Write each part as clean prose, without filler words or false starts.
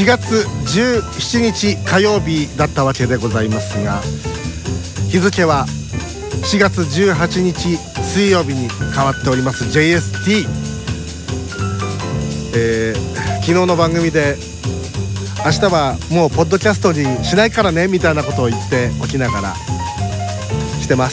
月17日火曜日だったわけでございますが、日付は4月18日水曜日に変わっております。 JST、昨日の番組で明日はもうポッドキャストにしないからねみたいなことを言っておきながらしてます。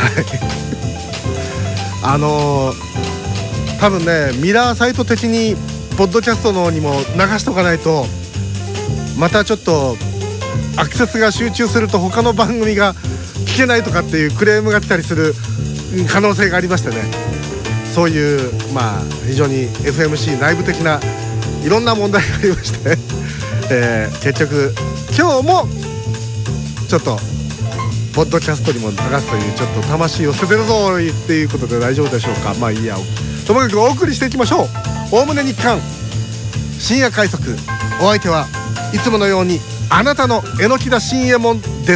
多分ね、ミラーサイト的にポッドキャストの方にも流しとかないと、またちょっとアクセスが集中すると他の番組が聞けないとかっていうクレームが来たりする可能性がありましてね、そういう非常に FMC 内部的ないろんな問題がありまして結局今日もちょっとポッドキャストにも流すという、ちょっと魂を捨ててるぞっていうことで大丈夫でしょうか。まあいいや、ともかくお送りしていきましょう。おおむね日刊深夜快速、お相手はいつものようにあなたの榎田新右衛門です。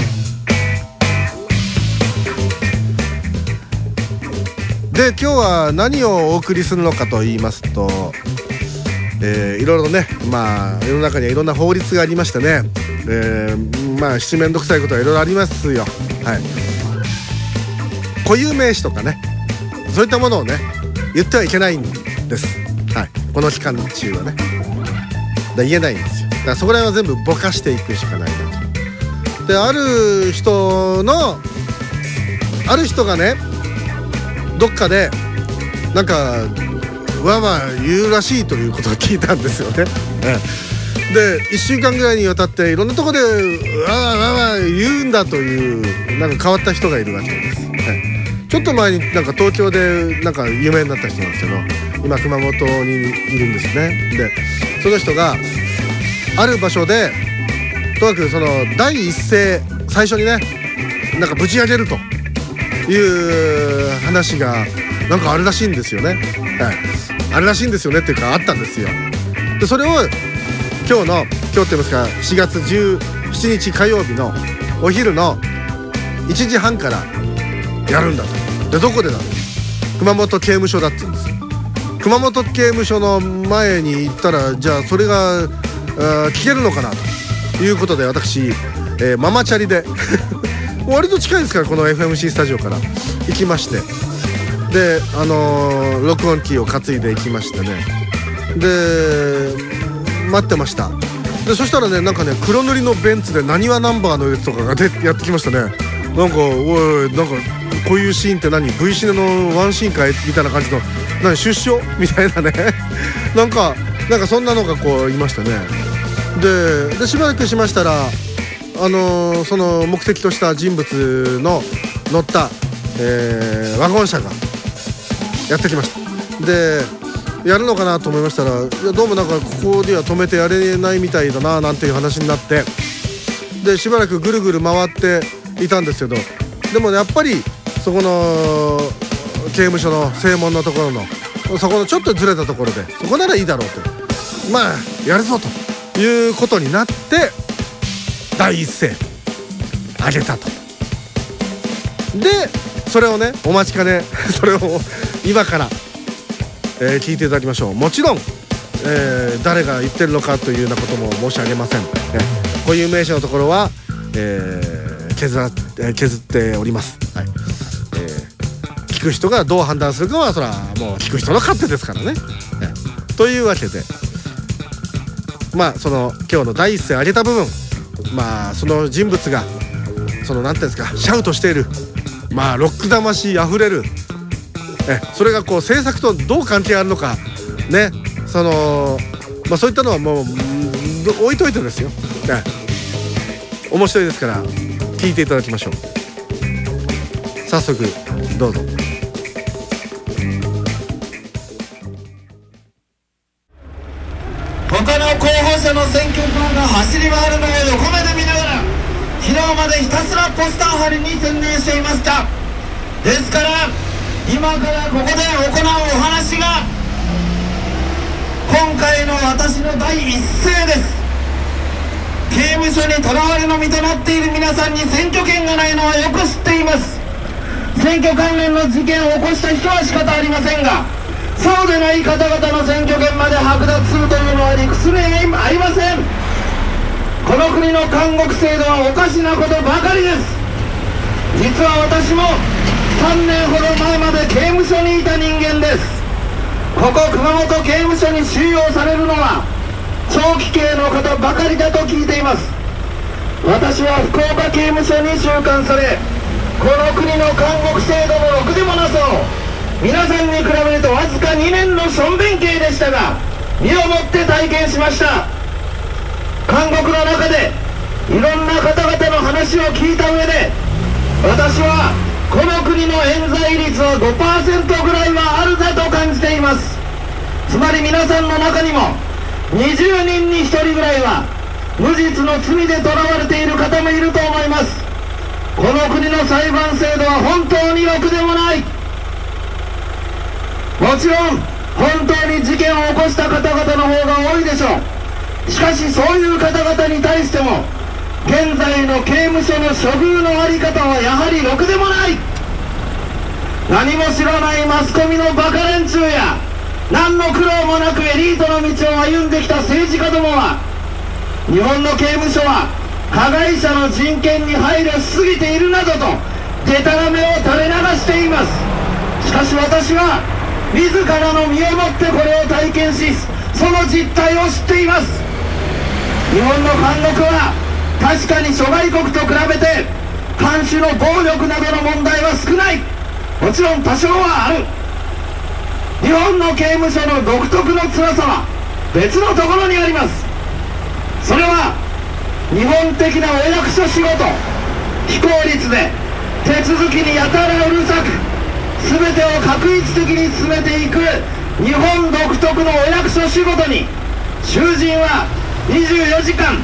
で、今日は何をお送りするのかと言いますと、いろいろね、世の中にはいろんな法律がありましてね、七面倒くさいことはいろいろありますよ。はい、固有名詞とかね、そういったものをね言ってはいけないんです。はい、この期間中はね言えないんですよ。だからそこら辺は全部ぼかしていくしかないなと。で、ある人がね、どっかでなんかわわ言うらしいということを聞いたんですよね。で、1週間ぐらいにわたっていろんなところでわわ言うんだというなんか変わった人がいるわけです。ちょっと前になんか東京でなんか有名になった人なんですけど、今熊本にいるんですね。で、その人がある場所でとにかくその第一声最初にねなんかぶち上げるという話がなんかあるらしいんですよね。あるらしいんですよねっていうか、あったんですよ。で、それを今日って言いますか、4月17日火曜日のお昼の1時半からやるんだと。で、どこでだと、熊本刑務所だって言うんですよ。熊本刑務所の前に行ったら、じゃあそれが聞けるのかなということで、私、ママチャリで割と近いですから、この FMC スタジオから行きまして、で、録音機を担いで行きましてね、で待ってました。で、そしたらね、なんかね、黒塗りのベンツでなにわナンバーのやつとかがやってきましたね。なんか、おい、なんかこういうシーンって何 V シネのワンシーンかいみたいな感じの、出所みたいなねなんかそんなのがこういましたね。でしばらくしましたら、その目的とした人物の乗った、ワゴン車がやってきました。で、やるのかなと思いましたら、いや、どうもなんかここでは止めてやれないみたいだななんていう話になって、でしばらくぐるぐる回っていたんですけど、でも、ね、やっぱりそこの刑務所の正門のところのそこのちょっとずれたところで、そこならいいだろうと、やるぞということになって第一声上げたと。で、それをね、お待ちかねそれを今から聞いていただきましょう。もちろん、誰が言ってるのかというようなことも申し上げません。固有名詞のところは、削っております。はい、聞く人がどう判断するかはそれはもう聞く人の勝手ですからね。というわけで、その今日の第一声上げた部分、その人物がそのなんていうんですか、シャウトしている、ロック魂あふれる、それがこう制作とどう関係あるのかね、そういったのはもう置いといてですよ、面白いですから聞いていただきましょう。早速どうぞ。 他の候補者の選挙カーが走り回るのを横目で見ながら、昨日までひたすらポスター貼りに専念していました。ですから今からここで行うお話が今回の私の第一声です。刑務所にとらわれの身となっている皆さんに選挙権がないのはよく知っています。選挙関連の事件を起こした人は仕方ありませんが、 そうでない方々の選挙権まで剥奪するというのは理屈にありません。この国の監獄制度はおかしなことばかりです。実は私も3年ほど前まで刑務所にいた人間です。ここ熊本刑務所に収容されるのは長期刑の方ばかりだと聞いています。私は福岡刑務所に収監され、この国の監獄制度もろくでもなさを皆さんに比べるとわずか2年のしょんべん刑でしたが、身をもって体験しました。監獄の中でいろんな方々の話を聞いた上で、私はこの国の冤罪率は 5% ぐらいはあるだと感じています。つまり皆さんの中にも20人に1人ぐらいは無実の罪で囚われている方もいると思います。この国の裁判制度は本当にろくでもない。もちろん本当に事件を起こした方々の方が多いでしょう。しかしそういう方々に対しても現在の刑務所の処遇の在り方はやはりろくでもない。何も知らないマスコミのバカ連中や何の苦労もなくエリートの道を歩んできた政治家どもは、日本の刑務所は加害者の人権に配慮しすぎているなどとデタラメを垂れ流しています。しかし私は自らの身をもってこれを体験し、その実態を知っています。日本の監獄は確かに諸外国と比べて看守の暴力などの問題は少ない。もちろん多少はある。日本の刑務所の独特の辛さは別のところにあります。それは日本的なお役所仕事、非効率で手続きにやたらうるさく全てを画一的に進めていく日本独特のお役所仕事に囚人は24時間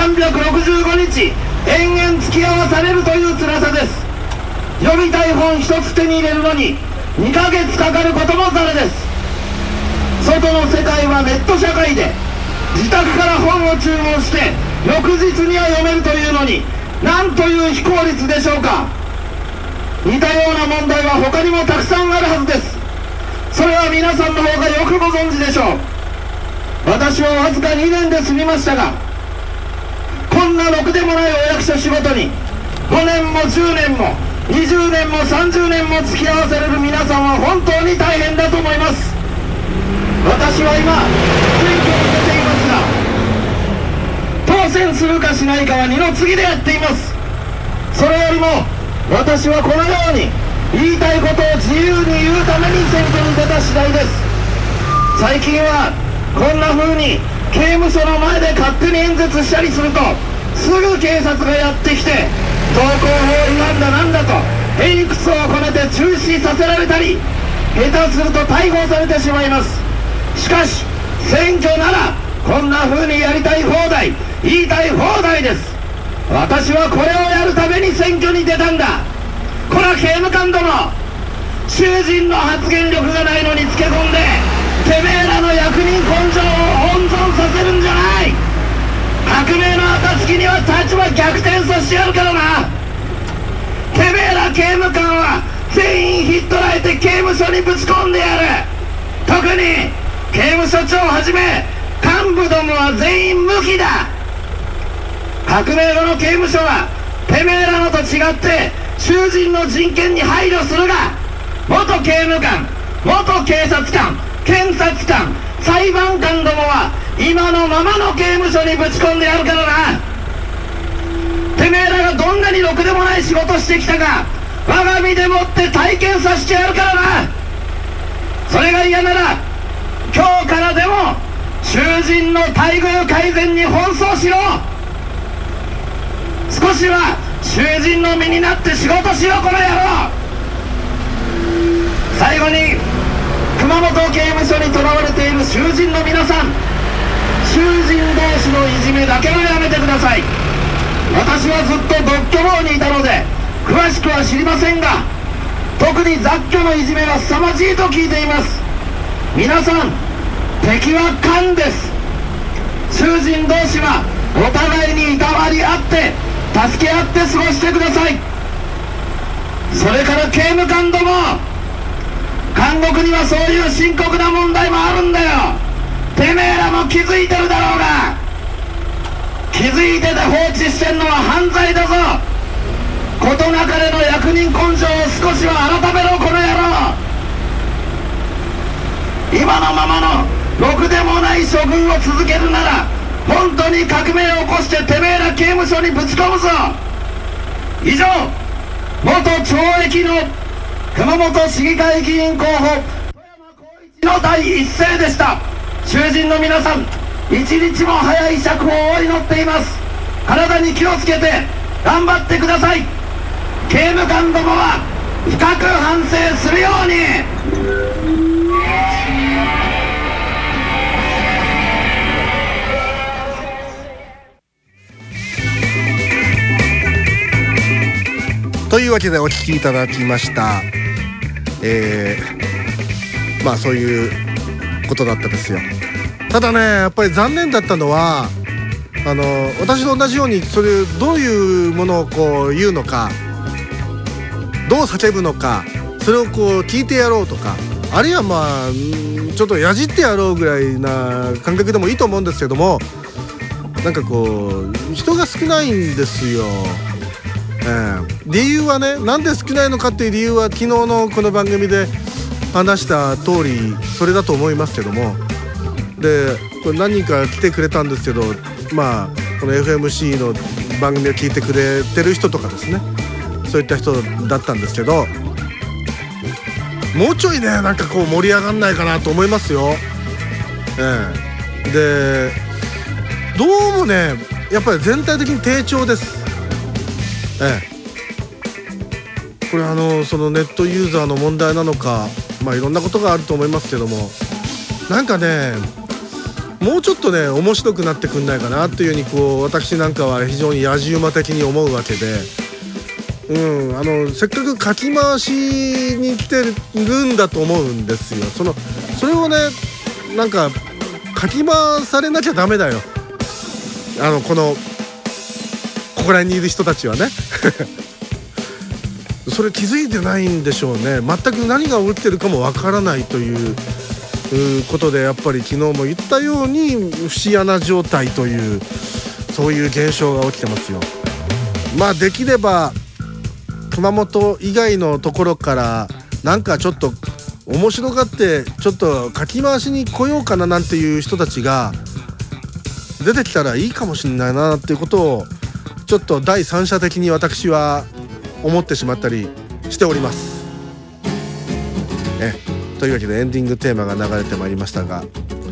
365日延々付き合わされるという辛さです。読みたい本一つ手に入れるのに2ヶ月かかることもざらです。外の世界はネット社会で自宅から本を注文して翌日には読めるというのに、なんという非効率でしょうか。似たような問題は他にもたくさんあるはずです。それは皆さんの方がよくご存知でしょう。私はわずか2年で済みましたが、こんなろくでもないお役所仕事に5年も10年も20年も30年も付き合わせれる皆さんは本当に大変だと思います。私は今選挙に出ていますが、当選するかしないかは二の次でやっています。それよりも私はこのように言いたいことを自由に言うために選挙に出た次第です。最近はこんな風に刑務所の前で勝手に演説したりするとすぐ警察がやってきて道交法違反だなんだとへりくそをこねて中止させられたり、下手すると逮捕されてしまいます。しかし選挙ならこんな風にやりたい放題言いたい放題です。私はこれをやるために選挙に出たんだ。これは刑務官ども、囚人の発言力がないのにつけ込んでてめえらの役人根性を温存させるんじゃない。革命の暁には立場逆転させてやるからな。てめえら刑務官は全員ひっ捕らえて刑務所にぶち込んでやる。特に刑務所長をはじめ幹部どもは全員無期だ。革命後の刑務所はてめえらのと違って囚人の人権に配慮するが、元刑務官、元警察官、検察官、裁判官どもは今のままの刑務所にぶち込んでやるからな。てめえらがどんなにろくでもない仕事してきたか我が身でもって体験させてやるからな。それが嫌なら今日からでも囚人の待遇改善に奔走しろ。少しは囚人の身になって仕事しろこの野郎。最後に熊本刑務所に囚われている囚人の皆さん、囚人同士のいじめだけはやめてください。私はずっと独居房にいたので詳しくは知りませんが、特に雑居のいじめは凄まじいと聞いています。皆さん、敵は官です。囚人同士はお互いにいたわり合って助け合って過ごしてください。それから刑務官ども、考南国にはそういう深刻な問題もあるんだよ。てめえらも気づいてるだろうが、気づいてて放置してんのは犯罪だぞ。事なかれの役人根性を少しは改めろ、この野郎。今のままのろくでもない処遇を続けるなら、本当に革命を起こしててめえら刑務所にぶち込むぞ。以上、元懲役の熊本市議会議員候補富山光一の第一声でした。囚人の皆さん、一日も早い釈放を祈っています。体に気をつけて頑張ってください。刑務官どもは深く反省するように。 というわけでお聞きいただきました。まあそういうことだったですよ。ただね、やっぱり残念だったのは、私と同じようにそれどういうものをこう言うのか、どう叫ぶのか、それをこう聞いてやろうとか、あるいはまあちょっとやじってやろうぐらいな感覚でもいいと思うんですけども、なんかこう人が少ないんですよ。理由はね、なんで少ないのかっていう理由は昨日のこの番組で話した通りそれだと思いますけども、でこれ何人か来てくれたんですけど、まあこの FMC の番組を聞いてくれてる人とかですね、そういった人だったんですけど、もうちょいねなんかこう盛り上がんないかなと思いますよ。でどうもねやっぱり全体的に低調です。これそのネットユーザーの問題なのか、まあいろんなことがあると思いますけども、なんかねもうちょっとね面白くなってくんないかなっていうふうにこう私なんかは非常に野じ馬的に思うわけで、せっかくかき回しに来てるんだと思うんですよ。それをねなんかかき回されなきゃダメだよ。ここら辺にいる人たちはねそれ気づいてないんでしょうね。全く何が起きてるかもわからないということで、やっぱり昨日も言ったように節穴状態というそういう現象が起きてますよ。まあできれば熊本以外のところからなんかちょっと面白がってちょっとかき回しに来ようかななんていう人たちが出てきたらいいかもしれないなっていうことをちょっと第三者的に私は思ってしまったりしております。というわけでエンディングテーマが流れてまいりましたが、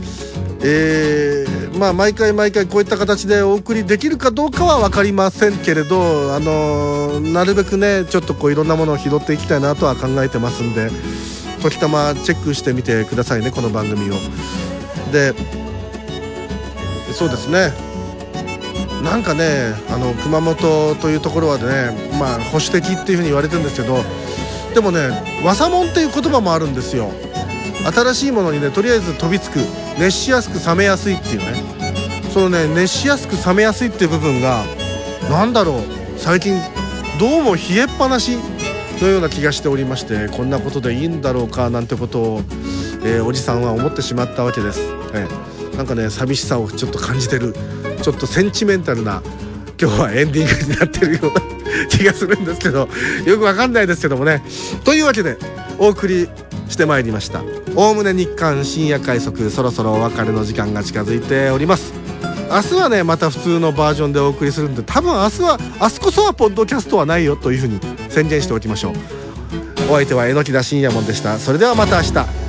まあ毎回こういった形でお送りできるかどうかは分かりませんけれど、なるべくねちょっとこういろんなものを拾っていきたいなとは考えてますんで、時たまチェックしてみてくださいね、この番組を。でそうですね、なんかね熊本というところはね、まあ保守的っていうふうに言われてるんですけど、でもねわさもんっていう言葉もあるんですよ。新しいものにねとりあえず飛びつく、熱しやすく冷めやすいっていうね、そのね熱しやすく冷めやすいっていう部分がなんだろう、最近どうも冷えっぱなしのような気がしておりまして、こんなことでいいんだろうかなんてことを、おじさんは思ってしまったわけです。なんかね寂しさをちょっと感じてる、ちょっとセンチメンタルな今日はエンディングになってるような気がするんですけど、よくわかんないですけどもね。というわけでお送りしてまいりましたおおむね日刊深夜快速、そろそろお別れの時間が近づいております。明日はねまた普通のバージョンでお送りするんで、多分明日こそはポッドキャストはないよというふうに宣言しておきましょう。お相手は榎田深夜門でした。それではまた明日。